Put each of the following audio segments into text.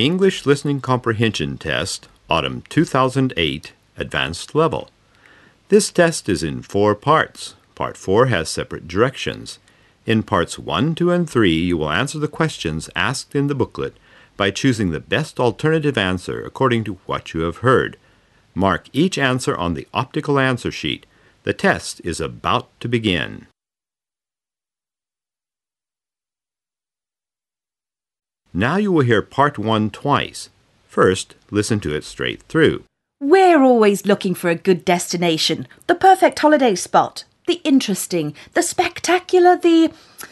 English Listening Comprehension Test, Autumn 2008, Advanced Level. This test is in 4 parts. Part 4 has separate directions. In Parts 1, 2, and 3, you will answer the questions asked in the booklet by choosing the best alternative answer according to what you have heard. Mark each answer on the optical answer sheet. The test is about to begin. Now you will hear Part 1 twice. First, listen to it straight through. We're always looking for a good destination, the perfect holiday spot, the interesting, the spectacular, the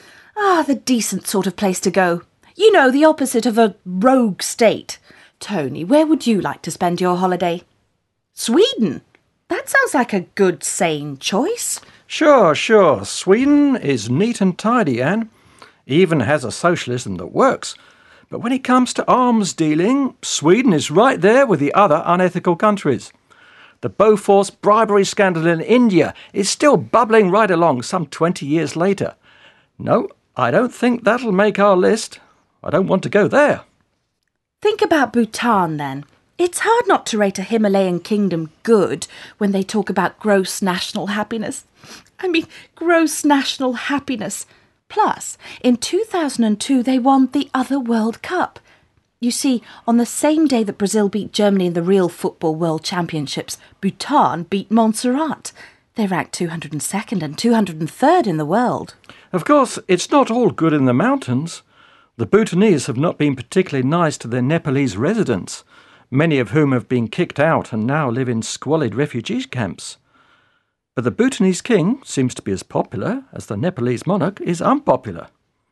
decent sort of place to go. You know, the opposite of a rogue state. Tony, where would you like to spend your holiday? Sweden? That sounds like a good, sane choice. Sure. Sweden is neat and tidy, Anne. Even has a socialism that works. But when it comes to arms dealing, Sweden is right there with the other unethical countries. The Bofors bribery scandal in India is still bubbling right along some 20 years later. No, I don't think that'll make our list. I don't want to go there. Think about Bhutan, then. It's hard not to rate a Himalayan kingdom good when they talk about gross national happiness. Gross national happiness. Plus, in 2002, they won the other World Cup. You see, on the same day that Brazil beat Germany in the real football world championships, Bhutan beat Montserrat. They're ranked 202nd and 203rd in the world. Of course, it's not all good in the mountains. The Bhutanese have not been particularly nice to their Nepalese residents, many of whom have been kicked out and now live in squalid refugee camps. But the Bhutanese king seems to be as popular as the Nepalese monarch is unpopular.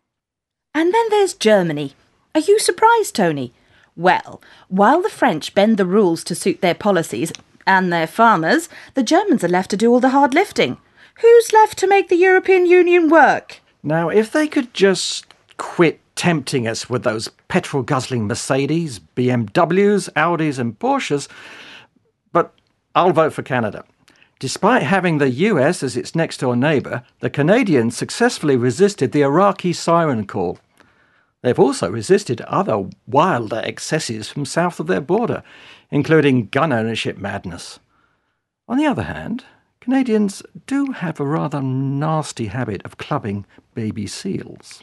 And then there's Germany. Are you surprised, Tony? Well, while the French bend the rules to suit their policies and their farmers, the Germans are left to do all the hard lifting. Who's left to make the European Union work? Now, if they could just quit tempting us with those petrol-guzzling Mercedes, BMWs, Audis and Porsches, but I'll vote for Canada. Despite having the US as its next-door neighbour, the Canadians successfully resisted the Iraqi siren call. They've also resisted other wilder excesses from south of their border, including gun ownership madness. On the other hand, Canadians do have a rather nasty habit of clubbing baby seals.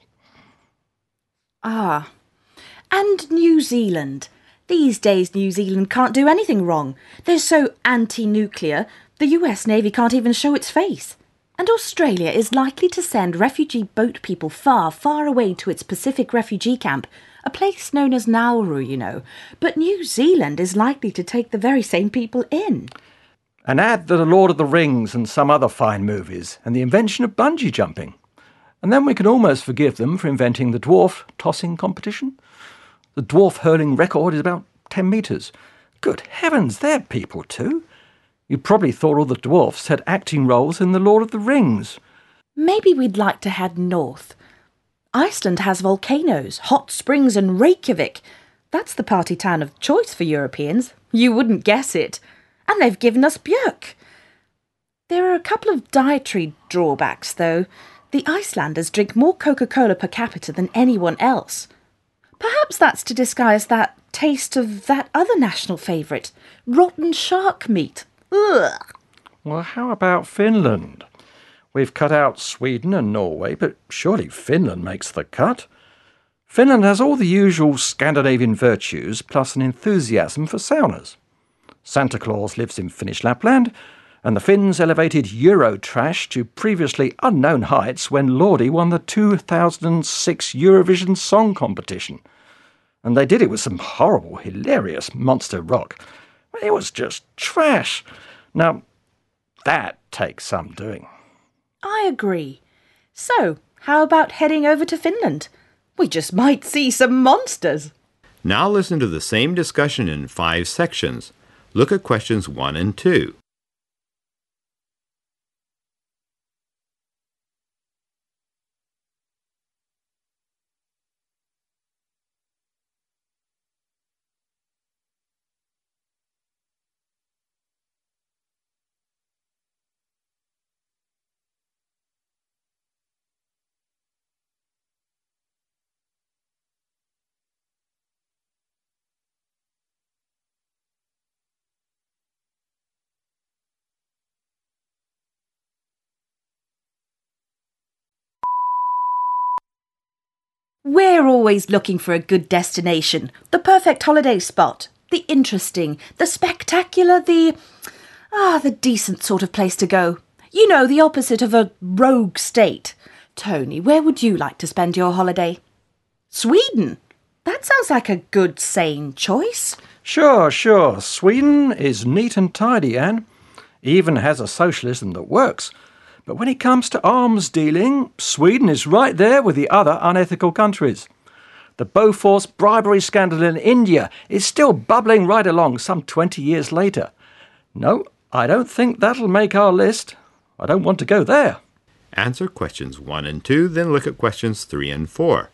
Ah, and New Zealand. These days New Zealand can't do anything wrong. They're so anti-nuclear, the US Navy can't even show its face. And Australia is likely to send refugee boat people far, far away to its Pacific refugee camp, a place known as Nauru, you know. But New Zealand is likely to take the very same people in. And add The Lord of the Rings and some other fine movies, and the invention of bungee jumping. And then we can almost forgive them for inventing the dwarf tossing competition. The dwarf hurling record is about 10 metres. Good heavens, they're people too. You probably thought all the dwarfs had acting roles in The Lord of the Rings. Maybe we'd like to head north. Iceland has volcanoes, hot springs and Reykjavik. That's the party town of choice for Europeans. You wouldn't guess it. And they've given us Björk. There are a couple of dietary drawbacks, though. The Icelanders drink more Coca-Cola per capita than anyone else. Perhaps that's to disguise that taste of that other national favourite, rotten shark meat. Ugh. Well, how about Finland? We've cut out Sweden and Norway, but surely Finland makes the cut. Finland has all the usual Scandinavian virtues, plus an enthusiasm for saunas. Santa Claus lives in Finnish Lapland, and the Finns elevated Eurotrash to previously unknown heights when Lordi won the 2006 Eurovision Song Competition. And they did it with some horrible, hilarious monster rock. It was just trash. Now, that takes some doing. I agree. So, how about heading over to Finland? We just might see some monsters. Now listen to the same discussion in 5 sections. Look at questions 1 and 2. We're always looking for a good destination, the perfect holiday spot, the interesting, the spectacular, the decent sort of place to go. You know, the opposite of a rogue state. Tony, where would you like to spend your holiday? Sweden? That sounds like a good, sane choice. Sure. Sweden is neat and tidy, Anne. Even has a socialism that works. But when it comes to arms dealing, Sweden is right there with the other unethical countries. The Bofors bribery scandal in India is still bubbling right along some 20 years later. No, I don't think that'll make our list. I don't want to go there. Answer questions 1 and 2, then look at questions 3 and 4.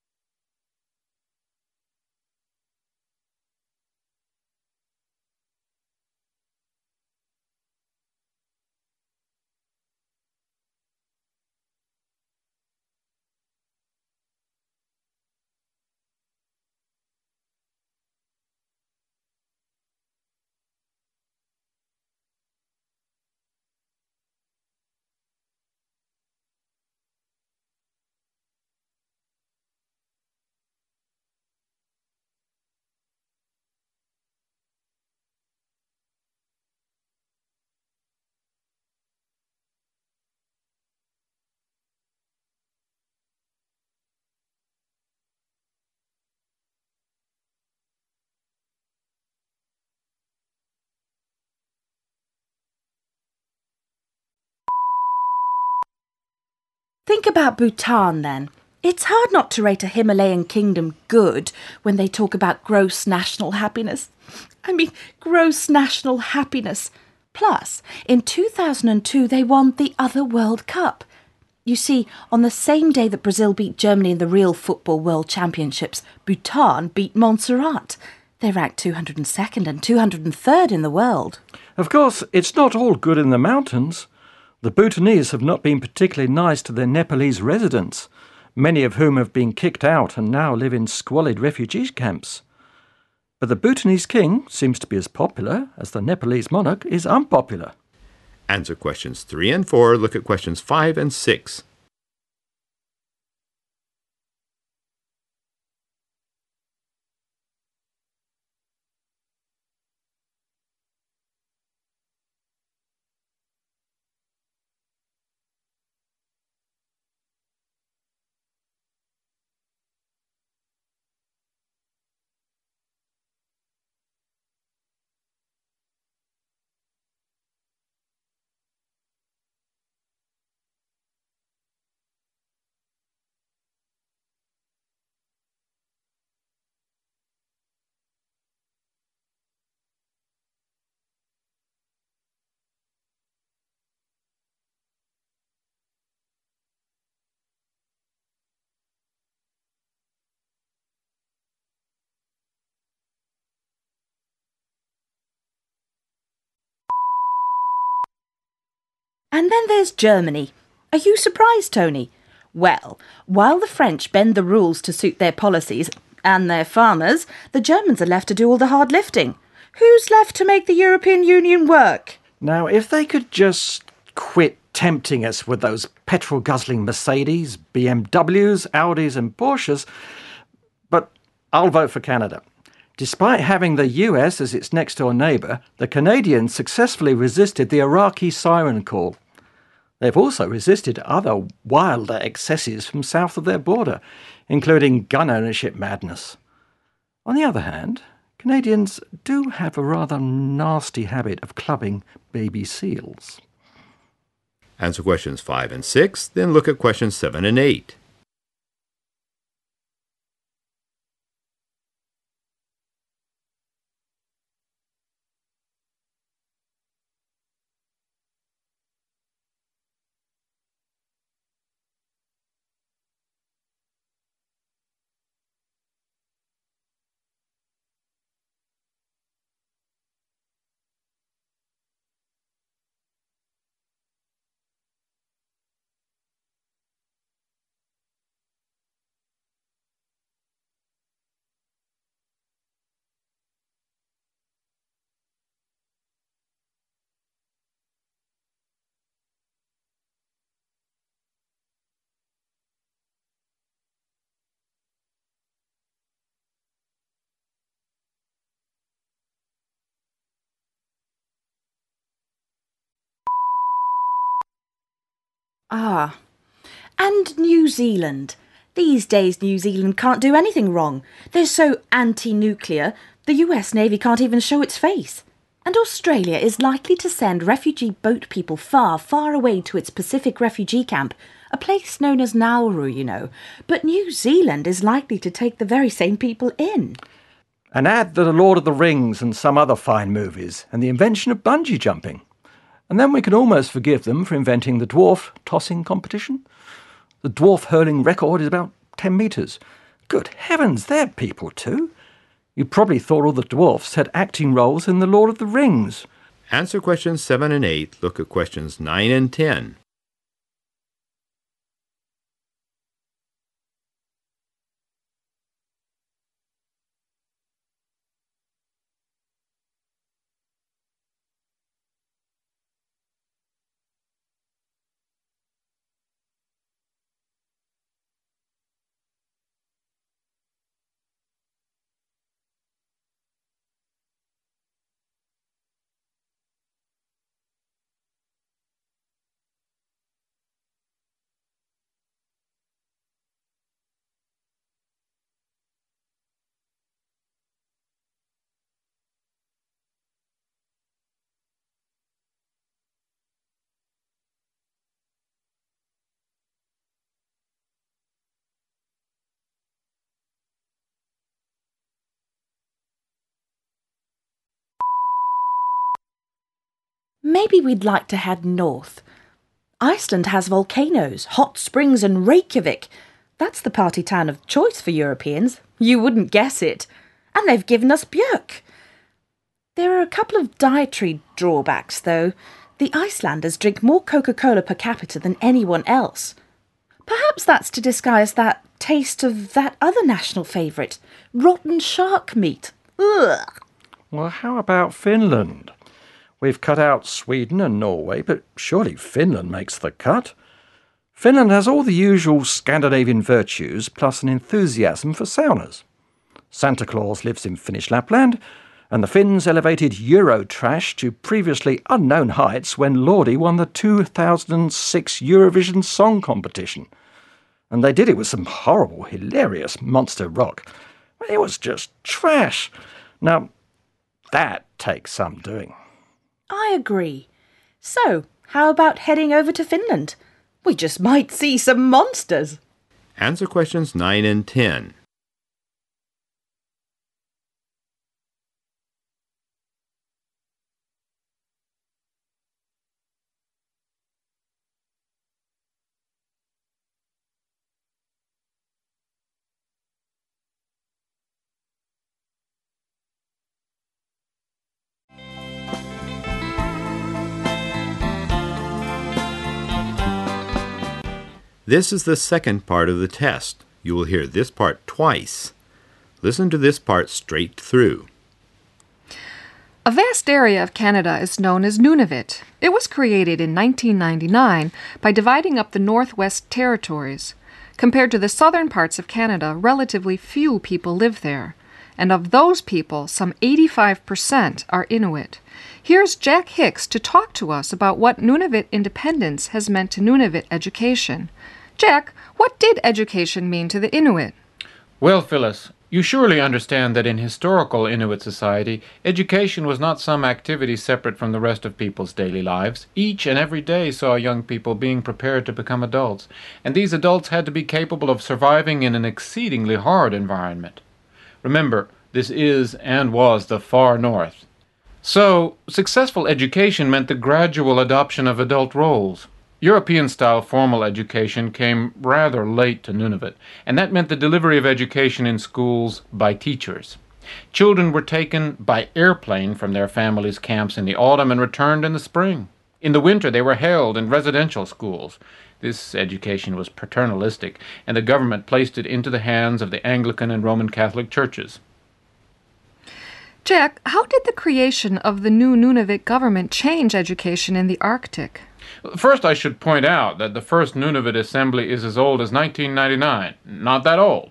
Think about Bhutan then. It's hard not to rate a Himalayan kingdom good when they talk about gross national happiness. Gross national happiness. Plus, in 2002 they won the other World Cup. You see, on the same day that Brazil beat Germany in the real football world championships, Bhutan beat Montserrat. They're ranked 202nd and 203rd in the world. Of course, it's not all good in the mountains. The Bhutanese have not been particularly nice to their Nepalese residents, many of whom have been kicked out and now live in squalid refugee camps. But the Bhutanese king seems to be as popular as the Nepalese monarch is unpopular. Answer questions 3 and 4, look at questions 5 and 6. And then there's Germany. Are you surprised, Tony? Well, while the French bend the rules to suit their policies and their farmers, the Germans are left to do all the hard lifting. Who's left to make the European Union work? Now, if they could just quit tempting us with those petrol-guzzling Mercedes, BMWs, Audis and Porsches, but I'll vote for Canada. Despite having the US as its next-door neighbour, the Canadians successfully resisted the Iraqi siren call. They've also resisted other wilder excesses from south of their border, including gun ownership madness. On the other hand, Canadians do have a rather nasty habit of clubbing baby seals. Answer questions 5 and 6, then look at questions 7 and 8. Ah, and New Zealand. These days New Zealand can't do anything wrong. They're so anti-nuclear, the US Navy can't even show its face. And Australia is likely to send refugee boat people far, far away to its Pacific refugee camp, a place known as Nauru, you know. But New Zealand is likely to take the very same people in. And add The Lord of the Rings and some other fine movies, and the invention of bungee jumping. And then we can almost forgive them for inventing the dwarf tossing competition. The dwarf hurling record is about 10 metres. Good heavens, they're people too. You probably thought all the dwarfs had acting roles in The Lord of the Rings. Answer questions 7 and 8. Look at questions 9 and 10. Maybe we'd like to head north. Iceland has volcanoes, hot springs and Reykjavik. That's the party town of choice for Europeans. You wouldn't guess it. And they've given us björk. There are a couple of dietary drawbacks, though. The Icelanders drink more Coca-Cola per capita than anyone else. Perhaps that's to disguise that taste of that other national favourite, rotten shark meat. Ugh! Well, how about Finland? We've cut out Sweden and Norway, but surely Finland makes the cut. Finland has all the usual Scandinavian virtues, plus an enthusiasm for saunas. Santa Claus lives in Finnish Lapland, and the Finns elevated Eurotrash to previously unknown heights when Lordi won the 2006 Eurovision Song Competition. And they did it with some horrible, hilarious monster rock. It was just trash. Now, that takes some doing. I agree. So, how about heading over to Finland? We just might see some monsters. Answer questions 9 and 10. This is the second part of the test. You will hear this part twice. Listen to this part straight through. A vast area of Canada is known as Nunavut. It was created in 1999 by dividing up the Northwest Territories. Compared to the southern parts of Canada, relatively few people live there. And of those people, some 85% are Inuit. Here's Jack Hicks to talk to us about what Nunavut independence has meant to Nunavut education. Jack, what did education mean to the Inuit? Well, Phyllis, you surely understand that in historical Inuit society, education was not some activity separate from the rest of people's daily lives. Each and every day saw young people being prepared to become adults, and these adults had to be capable of surviving in an exceedingly hard environment. Remember, this is and was the far north. So, successful education meant the gradual adoption of adult roles. European-style formal education came rather late to Nunavut, and that meant the delivery of education in schools by teachers. Children were taken by airplane from their families' camps in the autumn and returned in the spring. In the winter they were held in residential schools. This education was paternalistic, and the government placed it into the hands of the Anglican and Roman Catholic churches. Jack, how did the creation of the new Nunavut government change education in the Arctic? First, I should point out that the first Nunavut Assembly is as old as 1999. Not that old.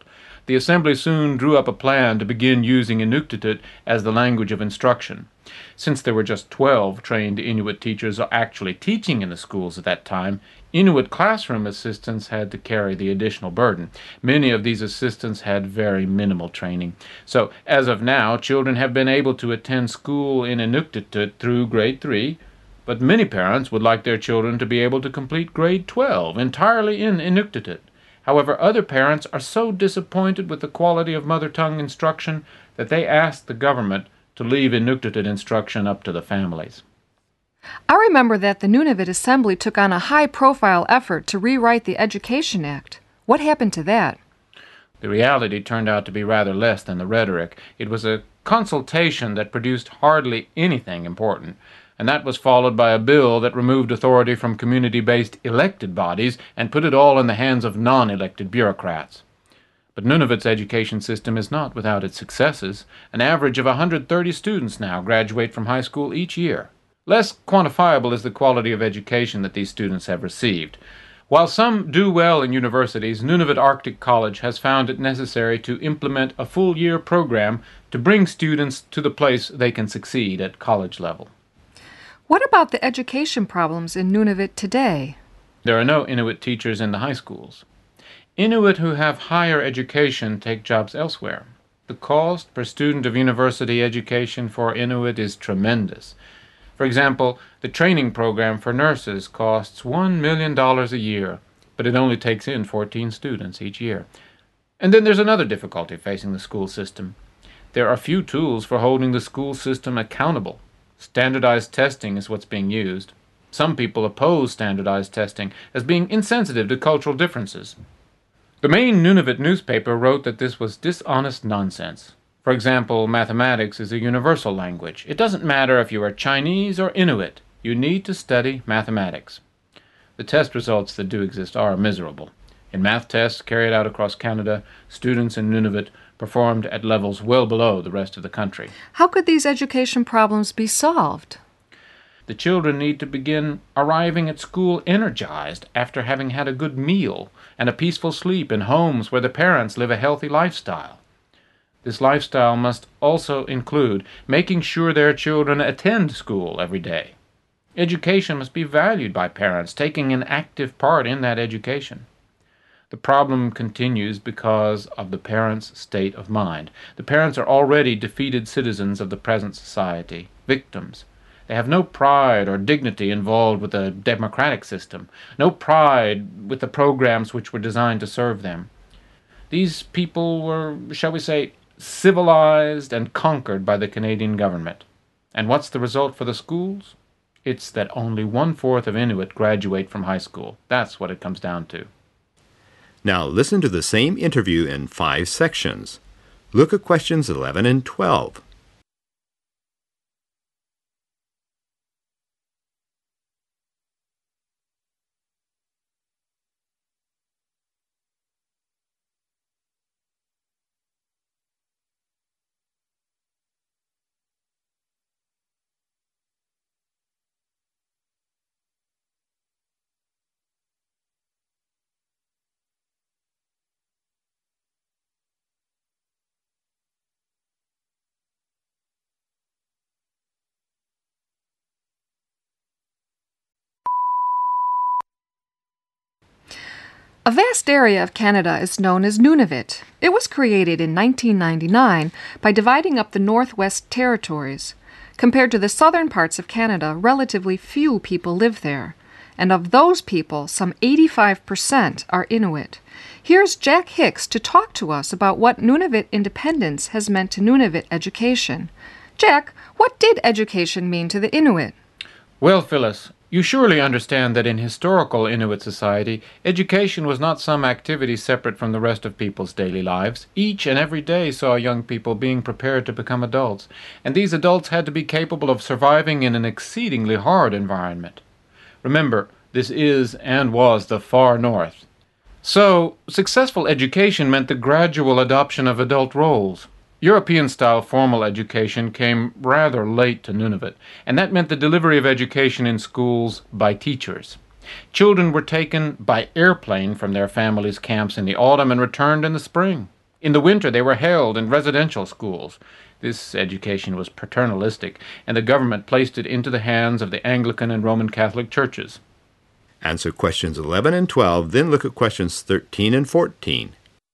the Assembly soon drew up a plan to begin using Inuktitut as the language of instruction. Since there were just 12 trained Inuit teachers actually teaching in the schools at that time, Inuit classroom assistants had to carry the additional burden. Many of these assistants had very minimal training. So, as of now, children have been able to attend school in Inuktitut through grade 3, but many parents would like their children to be able to complete grade 12 entirely in Inuktitut. However, other parents are so disappointed with the quality of mother tongue instruction that they ask the government to leave Inuktitut instruction up to the families. I remember that the Nunavut Assembly took on a high-profile effort to rewrite the Education Act. What happened to that? The reality turned out to be rather less than the rhetoric. It was a consultation that produced hardly anything important, and that was followed by a bill that removed authority from community-based elected bodies and put it all in the hands of non-elected bureaucrats. But Nunavut's education system is not without its successes. An average of 130 students now graduate from high school each year. Less quantifiable is the quality of education that these students have received. While some do well in universities, Nunavut Arctic College has found it necessary to implement a full-year program to bring students to the place they can succeed at college level. What about the education problems in Nunavut today? There are no Inuit teachers in the high schools. Inuit who have higher education take jobs elsewhere. The cost per student of university education for Inuit is tremendous. For example, the training program for nurses costs $1 million a year, but it only takes in 14 students each year. And then there's another difficulty facing the school system. There are few tools for holding the school system accountable. Standardized testing is what's being used. Some people oppose standardized testing as being insensitive to cultural differences. The main Nunavut newspaper wrote that this was dishonest nonsense. For example, mathematics is a universal language. It doesn't matter if you are Chinese or Inuit. You need to study mathematics. The test results that do exist are miserable. In math tests carried out across Canada, students in Nunavut performed at levels well below the rest of the country. How could these education problems be solved? The children need to begin arriving at school energized after having had a good meal and a peaceful sleep in homes where the parents live a healthy lifestyle. This lifestyle must also include making sure their children attend school every day. Education must be valued by parents, taking an active part in that education. The problem continues because of the parents' state of mind. The parents are already defeated citizens of the present society, victims. They have no pride or dignity involved with the democratic system, no pride with the programs which were designed to serve them. These people were, shall we say, civilized and conquered by the Canadian government. And what's the result for the schools? It's that only 1/4 of Inuit graduate from high school. That's what it comes down to. Now listen to the same interview in 5 sections. Look at questions 11 and 12. A vast area of Canada is known as Nunavut. It was created in 1999 by dividing up the Northwest Territories. Compared to the southern parts of Canada, relatively few people live there. And of those people, some 85% are Inuit. Here's Jack Hicks to talk to us about what Nunavut independence has meant to Nunavut education. Jack, what did education mean to the Inuit? Well, Phyllis, you surely understand that in historical Inuit society, education was not some activity separate from the rest of people's daily lives. Each and every day saw young people being prepared to become adults, and these adults had to be capable of surviving in an exceedingly hard environment. Remember, this is and was the far north. So, successful education meant the gradual adoption of adult roles. European-style formal education came rather late to Nunavut, and that meant the delivery of education in schools by teachers. Children were taken by airplane from their families' camps in the autumn and returned in the spring. In the winter, they were held in residential schools. This education was paternalistic, and the government placed it into the hands of the Anglican and Roman Catholic churches. Answer questions 11 and 12, then look at questions 13 and 14.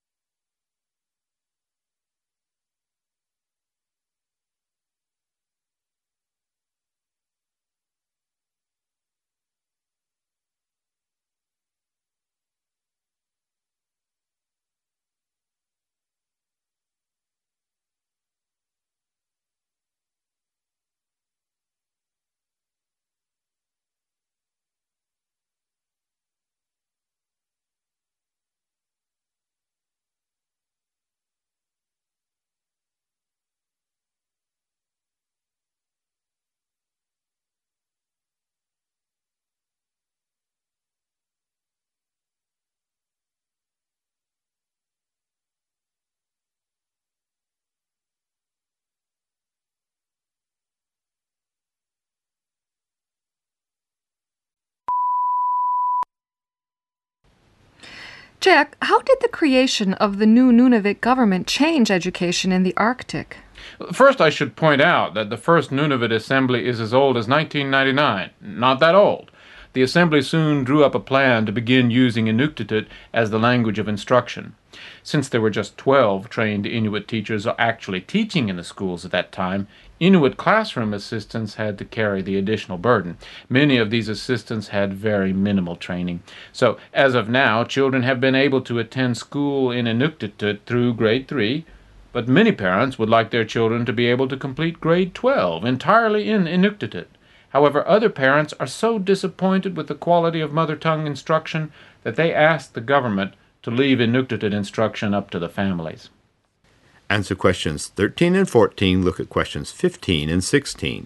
Jack, how did the creation of the new Nunavut government change education in the Arctic? First, I should point out that the first Nunavut Assembly is as old as 1999. Not that old. The Assembly soon drew up a plan to begin using Inuktitut as the language of instruction. Since there were just 12 trained Inuit teachers actually teaching in the schools at that time, Inuit classroom assistants had to carry the additional burden. Many of these assistants had very minimal training. So, as of now, children have been able to attend school in Inuktitut through grade 3, but many parents would like their children to be able to complete grade 12 entirely in Inuktitut. However, other parents are so disappointed with the quality of mother tongue instruction that they ask the government to leave Inuktitut instruction up to the families. Answer questions 13 and 14. Look at questions 15 and 16.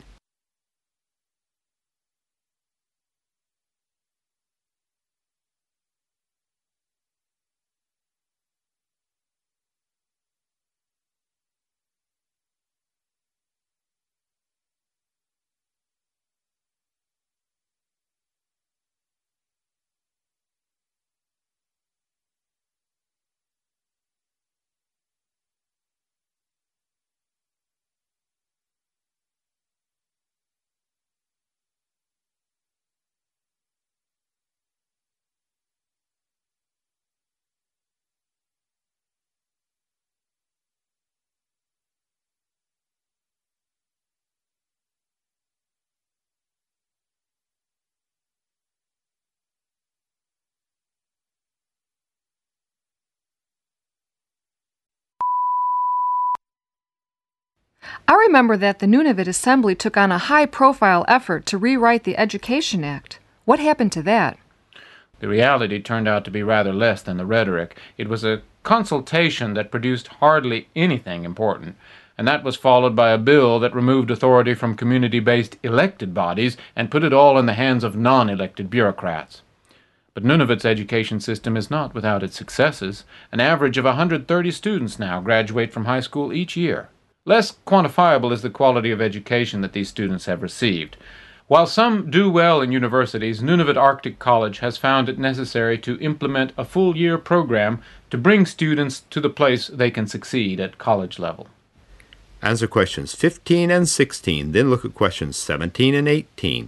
I remember that the Nunavut Assembly took on a high-profile effort to rewrite the Education Act. What happened to that? The reality turned out to be rather less than the rhetoric. It was a consultation that produced hardly anything important, and that was followed by a bill that removed authority from community-based elected bodies and put it all in the hands of non-elected bureaucrats. But Nunavut's education system is not without its successes. An average of 130 students now graduate from high school each year. Less quantifiable is the quality of education that these students have received. While some do well in universities, Nunavut Arctic College has found it necessary to implement a full-year program to bring students to the place they can succeed at college level. Answer questions 15 and 16, then look at questions 17 and 18.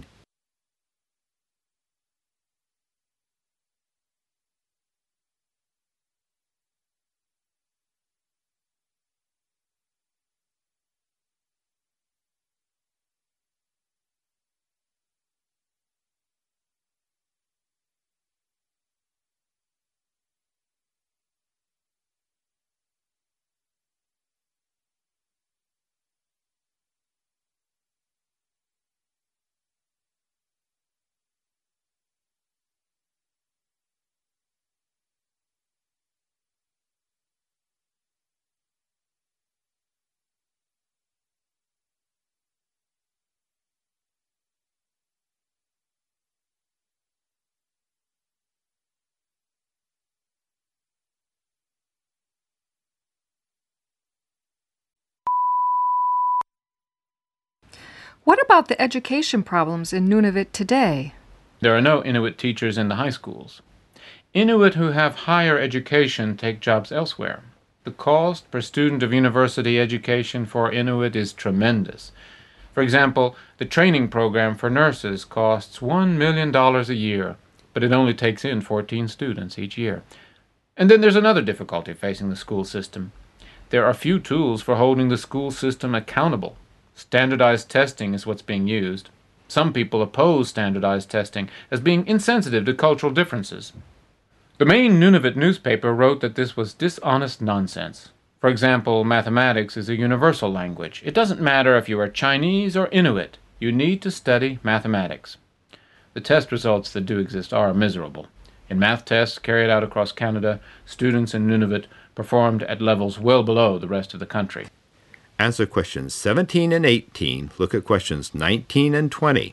What about the education problems in Nunavut today? There are no Inuit teachers in the high schools. Inuit who have higher education take jobs elsewhere. The cost per student of university education for Inuit is tremendous. For example, the training program for nurses costs $1 million a year, but it only takes in 14 students each year. And then there's another difficulty facing the school system. There are few tools for holding the school system accountable. Standardized testing is what's being used. Some people oppose standardized testing as being insensitive to cultural differences. The main Nunavut newspaper wrote that this was dishonest nonsense. For example, mathematics is a universal language. It doesn't matter if you are Chinese or Inuit. You need to study mathematics. The test results that do exist are miserable. In math tests carried out across Canada, students in Nunavut performed at levels well below the rest of the country. Answer questions 17 and 18. Look at questions 19 and 20.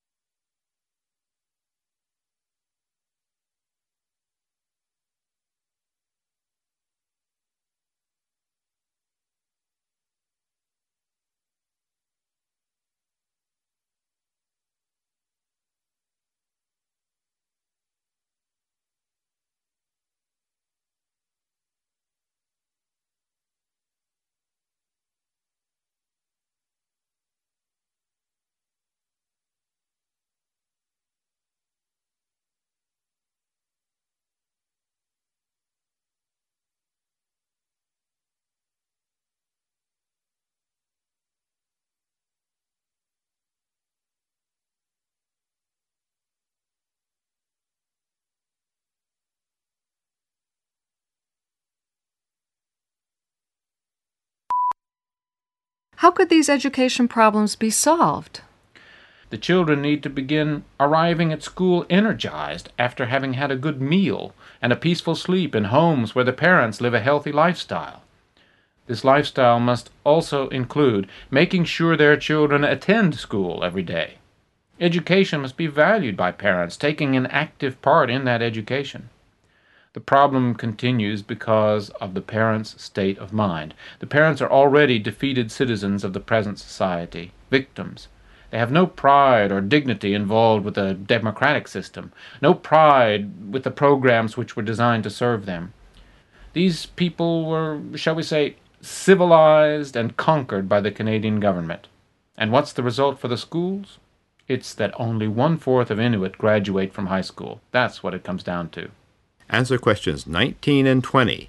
How could these education problems be solved? The children need to begin arriving at school energized after having had a good meal and a peaceful sleep in homes where the parents live a healthy lifestyle. This lifestyle must also include making sure their children attend school every day. Education must be valued by parents, taking an active part in that education. The problem continues because of the parents' state of mind. The parents are already defeated citizens of the present society, victims. They have no pride or dignity involved with the democratic system, no pride with the programs which were designed to serve them. These people were, shall we say, civilized and conquered by the Canadian government. And what's the result for the schools? It's that only 1/4 of Inuit graduate from high school. That's what it comes down to. Answer questions 19 and 20.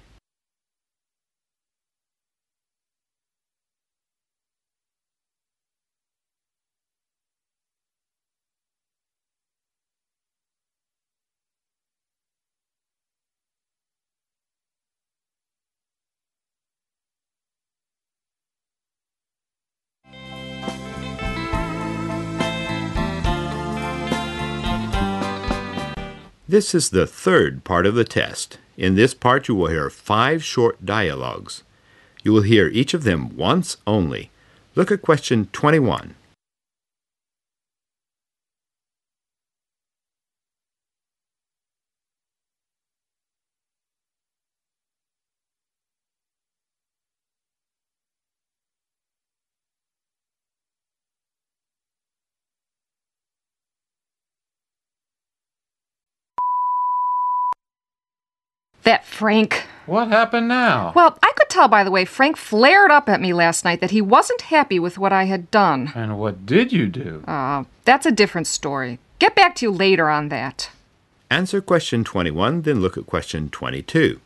This is the third part of the test. In this part you will hear 5 short dialogues. You will hear each of them once only. Look at question 21. That Frank. What happened now? Well, I could tell by the way Frank flared up at me last night that he wasn't happy with what I had done. And what did you do? That's a different story. Get back to you later on that. Answer question 21, then look at question 22.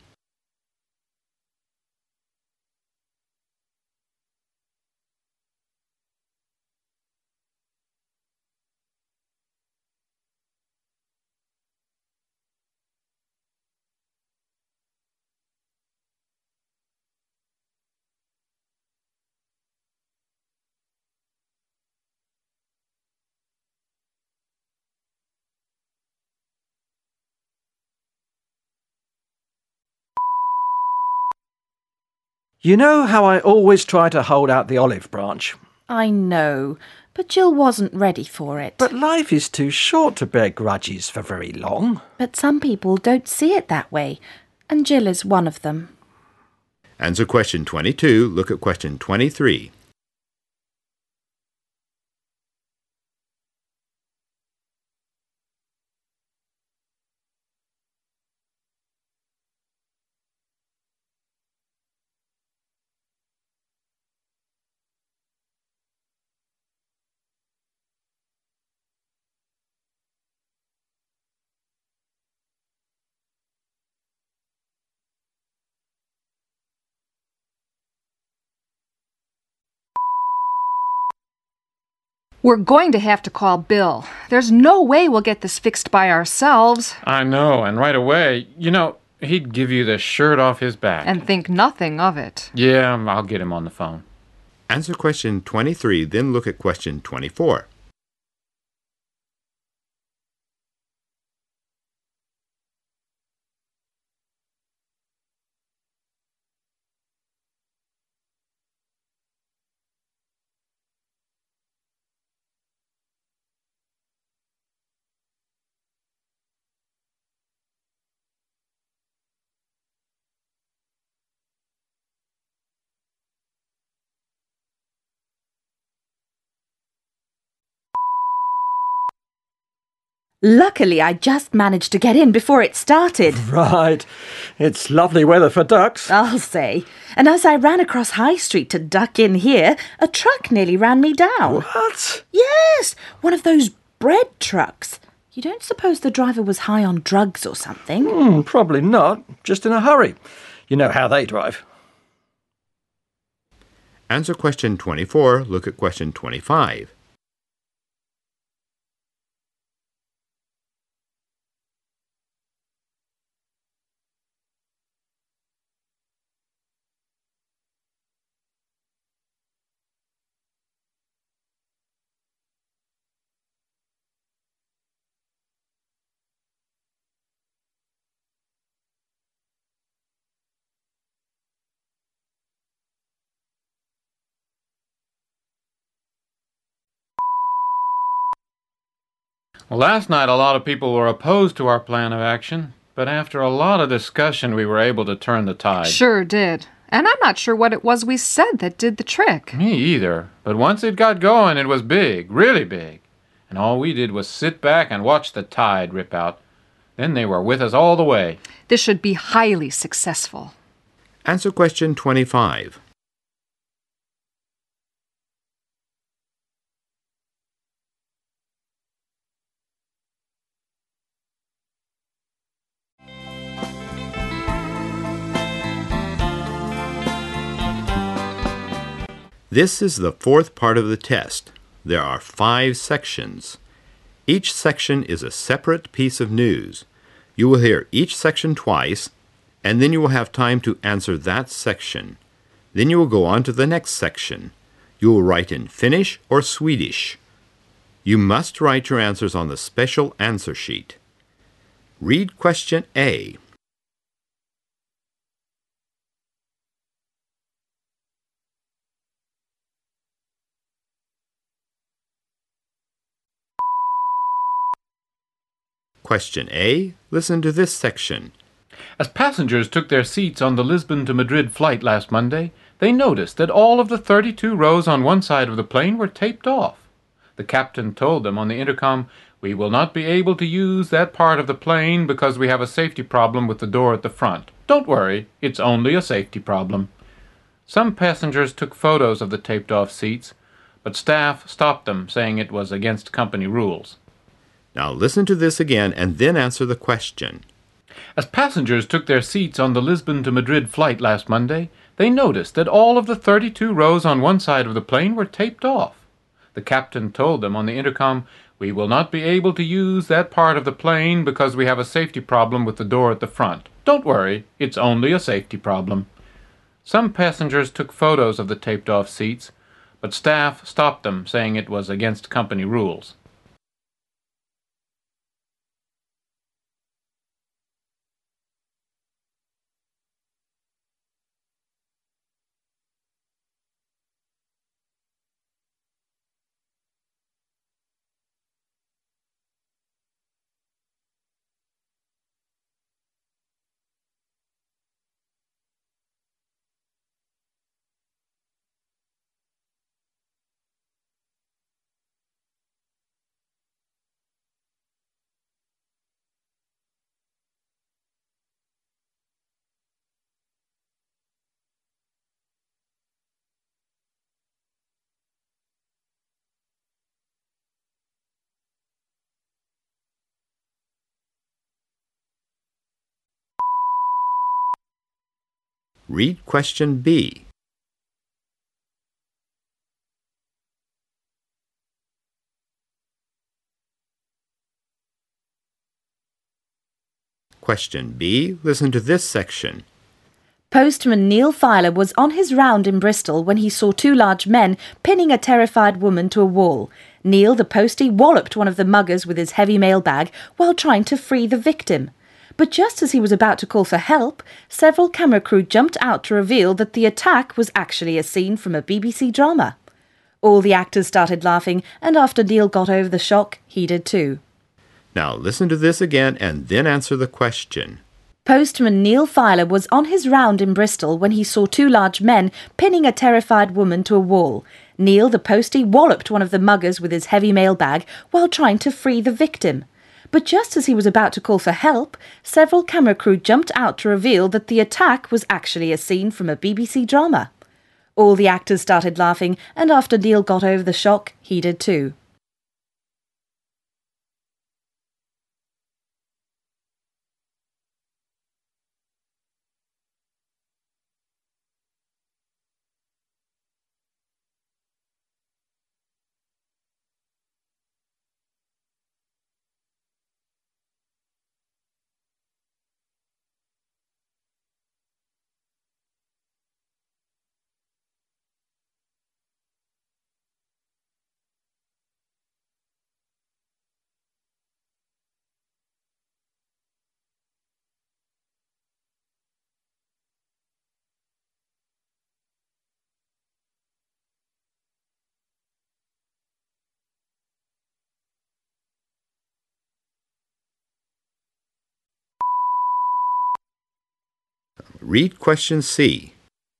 You know how I always try to hold out the olive branch? I know, but Jill wasn't ready for it. But life is too short to bear grudges for very long. But some people don't see it that way, and Jill is one of them. Answer question 22. Look at question 23. We're going to have to call Bill. There's no way we'll get this fixed by ourselves. I know, and right away, he'd give you the shirt off his back. And think nothing of it. Yeah, I'll get him on the phone. Answer question 23, then look at question 24. Luckily, I just managed to get in before it started. Right. It's lovely weather for ducks. I'll say. And as I ran across High Street to duck in here, a truck nearly ran me down. What? Yes, one of those bread trucks. You don't suppose the driver was high on drugs or something? Probably not. Just in a hurry. You know how they drive. Answer question 24, look at question 25. Well, last night a lot of people were opposed to our plan of action, but after a lot of discussion we were able to turn the tide. Sure did. And I'm not sure what it was we said that did the trick. Me either. But once it got going, it was big, really big. And all we did was sit back and watch the tide rip out. Then they were with us all the way. This should be highly successful. Answer question 25. This is the fourth part of the test. There are 5 sections. Each section is a separate piece of news. You will hear each section twice, and then you will have time to answer that section. Then you will go on to the next section. You will write in Finnish or Swedish. You must write your answers on the special answer sheet. Read question A. Question A. Listen to this section. As passengers took their seats on the Lisbon to Madrid flight last Monday, they noticed that all of the 32 rows on one side of the plane were taped off. The captain told them on the intercom, "We will not be able to use that part of the plane because we have a safety problem with the door at the front. Don't worry, it's only a safety problem." Some passengers took photos of the taped-off seats, but staff stopped them, saying it was against company rules. Now listen to this again and then answer the question. As passengers took their seats on the Lisbon to Madrid flight last Monday, they noticed that all of the 32 rows on one side of the plane were taped off. The captain told them on the intercom, "We will not be able to use that part of the plane because we have a safety problem with the door at the front. Don't worry, it's only a safety problem." Some passengers took photos of the taped-off seats, but staff stopped them, saying it was against company rules. Read question B. Question B. Listen to this section. Postman Neil Filer was on his round in Bristol when he saw two large men pinning a terrified woman to a wall. Neil, the postie, walloped one of the muggers with his heavy mailbag while trying to free the victim. But just as he was about to call for help, several camera crew jumped out to reveal that the attack was actually a scene from a BBC drama. All the actors started laughing, and after Neil got over the shock, he did too. Now listen to this again and then answer the question. Postman Neil Filer was on his round in Bristol when he saw two large men pinning a terrified woman to a wall. Neil, the postie, walloped one of the muggers with his heavy mailbag while trying to free the victim. But just as he was about to call for help, several camera crew jumped out to reveal that the attack was actually a scene from a BBC drama. All the actors started laughing, and after Neil got over the shock, he did too. Read question C.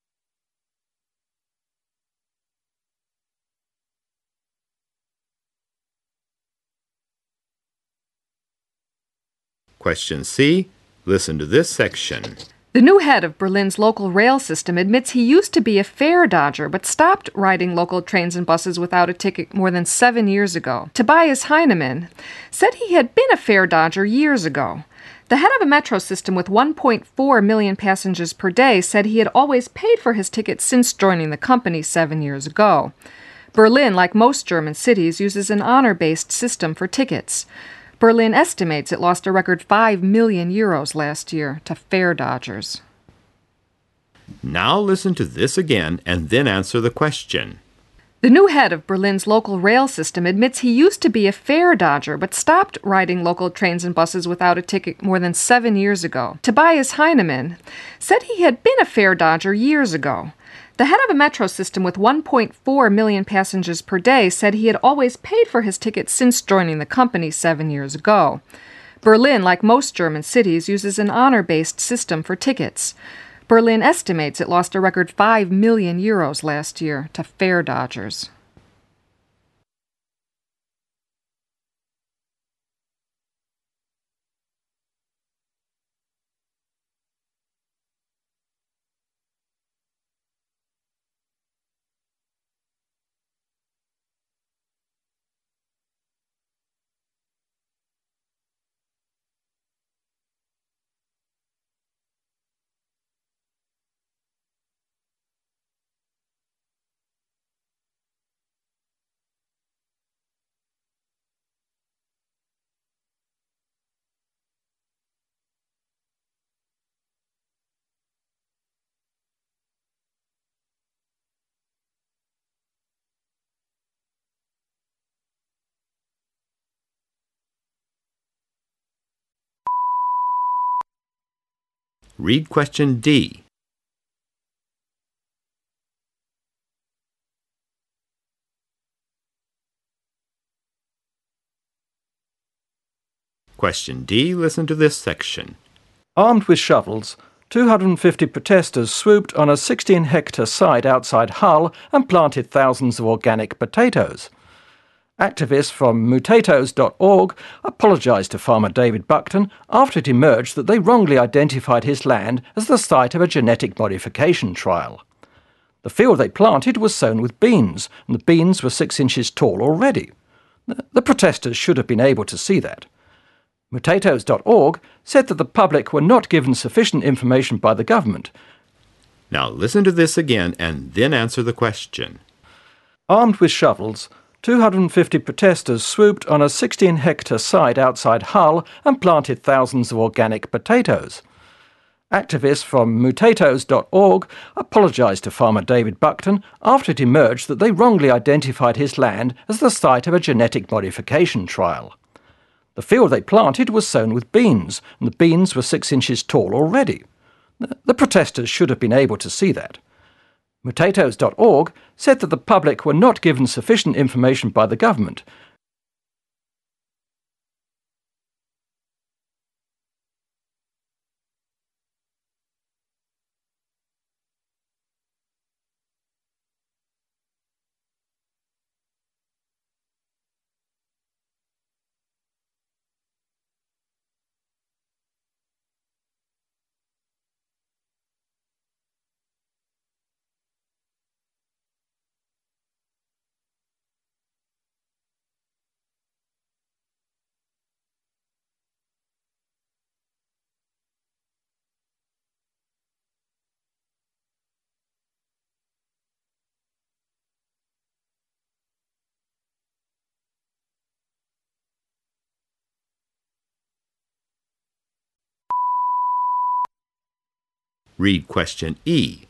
Question C. Listen to this section. The new head of Berlin's local rail system admits he used to be a fare dodger but stopped riding local trains and buses without a ticket more than 7 years ago. Tobias Heinemann said he had been a fare dodger years ago. The head of a metro system with 1.4 million passengers per day said he had always paid for his tickets since joining the company 7 years ago. Berlin, like most German cities, uses an honor-based system for tickets. Berlin estimates it lost a record 5 million euros last year to fare dodgers. Now listen to this again and then answer the question. The new head of Berlin's local rail system admits he used to be a fare dodger but stopped riding local trains and buses without a ticket more than 7 years ago. Tobias Heinemann said he had been a fare dodger years ago. The head of a metro system with 1.4 million passengers per day said he had always paid for his tickets since joining the company 7 years ago. Berlin, like most German cities, uses an honor-based system for tickets. Berlin estimates it lost a record 5 million euros last year to fare dodgers. Read question D. Question D. Listen to this section. Armed with shovels, 250 protesters swooped on a 16-hectare site outside Hull and planted thousands of organic potatoes. Activists from mutatos.org apologised to farmer David Buckton after it emerged that they wrongly identified his land as the site of a genetic modification trial. The field they planted was sown with beans, and the beans were 6 inches tall already. The protesters should have been able to see that. Mutatos.org said that the public were not given sufficient information by the government. Now listen to this again and then answer the question. Armed with shovels, 250 protesters swooped on a 16-hectare site outside Hull and planted thousands of organic potatoes. Activists from mutatos.org apologised to farmer David Buckton after it emerged that they wrongly identified his land as the site of a genetic modification trial. The field they planted was sown with beans, and the beans were 6 inches tall already. The protesters should have been able to see that. Mutatos.org said that the public were not given sufficient information by the government. Read question E.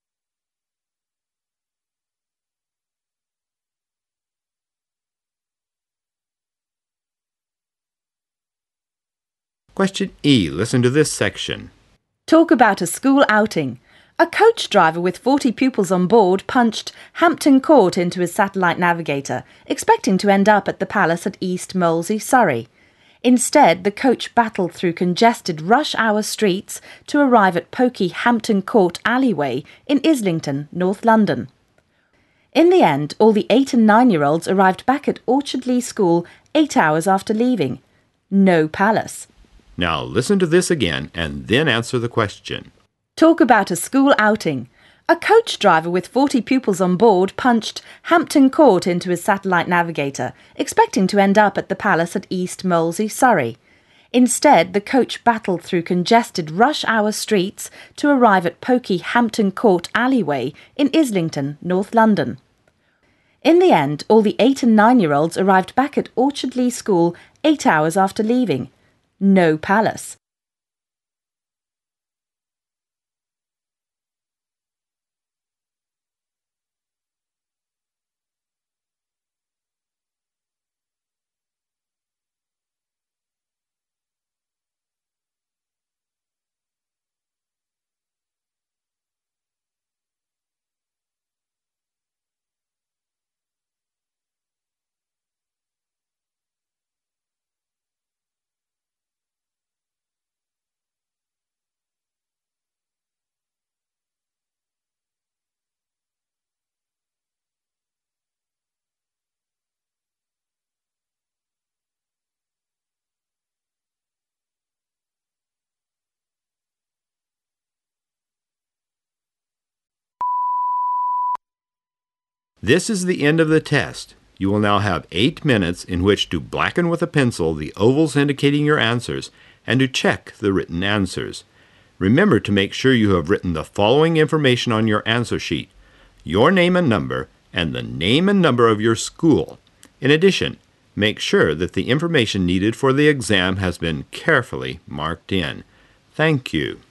Question E. Listen to this section. Talk about a school outing. A coach driver with 40 pupils on board punched Hampton Court into his satellite navigator, expecting to end up at the palace at East Molesey, Surrey. Instead, the coach battled through congested rush-hour streets to arrive at pokey Hampton Court alleyway in Islington, North London. In the end, all the 8 and 9-year-olds arrived back at Orchardley School 8 hours after leaving. No palace. Now listen to this again and then answer the question. Talk about a school outing. A coach driver with 40 pupils on board punched Hampton Court into his satellite navigator, expecting to end up at the palace at East Molesey, Surrey. Instead, the coach battled through congested rush-hour streets to arrive at pokey Hampton Court alleyway in Islington, North London. In the end, all the 8 and 9-year-olds arrived back at Orchardley School 8 hours after leaving. No palace. This is the end of the test. You will now have 8 minutes in which to blacken with a pencil the ovals indicating your answers and to check the written answers. Remember to make sure you have written the following information on your answer sheet: your name and number, and the name and number of your school. In addition, make sure that the information needed for the exam has been carefully marked in. Thank you.